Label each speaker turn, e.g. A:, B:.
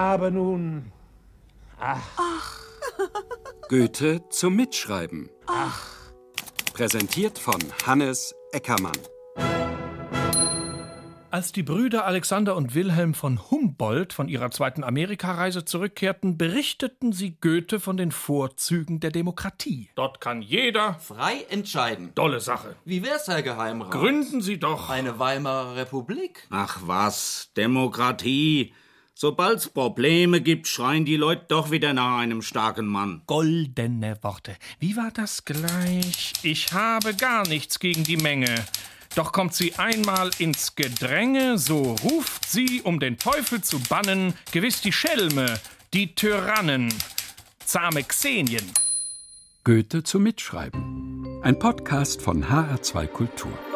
A: Aber nun...
B: Goethe zum Mitschreiben. Präsentiert von Hannes Eckermann.
C: Als die Brüder Alexander und Wilhelm von Humboldt von ihrer zweiten Amerikareise zurückkehrten, berichteten sie Goethe von den Vorzügen der Demokratie. Dort kann jeder
D: frei entscheiden.
C: Dolle Sache.
D: Wie wär's, Herr Geheimrat?
C: Gründen Sie doch
D: Eine Weimarer Republik.
E: Ach was, Demokratie. Sobald's Probleme gibt, schreien die Leute doch wieder nach einem starken Mann.
C: Goldene Worte. Wie war das gleich? Ich habe gar nichts gegen die Menge. Doch kommt sie einmal ins Gedränge, so ruft sie, um den Teufel zu bannen, gewiss die Schelme, die Tyrannen, zahme Xenien.
B: Goethe zum Mitschreiben. Ein Podcast von HR2 Kultur.